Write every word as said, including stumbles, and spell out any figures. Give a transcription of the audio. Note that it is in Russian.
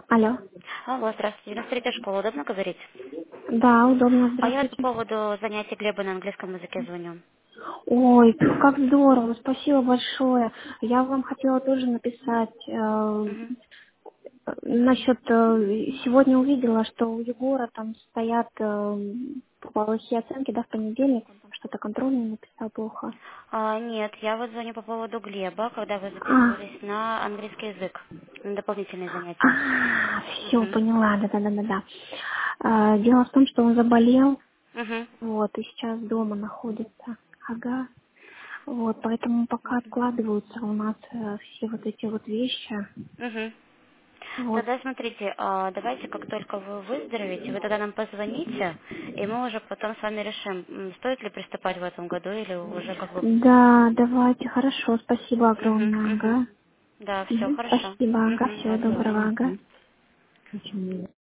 Алло. Алло, здравствуйте. девяносто третья школа, удобно говорить? Да, удобно, А я по здравствуйте. поводу занятий Глеба на английском языке звоню. Ой, как здорово, спасибо большое. Я вам хотела тоже написать э, Мгм. насчет э, сегодня увидела, что у Егора там стоят э, плохие оценки, да, в понедельник, он там что-то контрольное написал плохо. А, нет, я вот звоню по поводу Глеба, когда вы А, записывались на английский язык, на дополнительные занятия. а все, Угу. поняла, да-да-да-да. да. Дело в том, что он заболел, Угу. вот, и сейчас дома находится. Ага. Вот, поэтому пока откладываются у нас э, все вот эти вот вещи. Угу. Вот. Тогда смотрите, а, давайте, как только вы выздоровеете, вы тогда нам позвоните, и мы уже потом с вами решим, м, стоит ли приступать в этом году или уже как бы... Да, давайте, хорошо, спасибо Угу, огромное, угу. ага. Да, все Мгм, хорошо. спасибо, ага, Угу, всего до доброго, свидания. ага.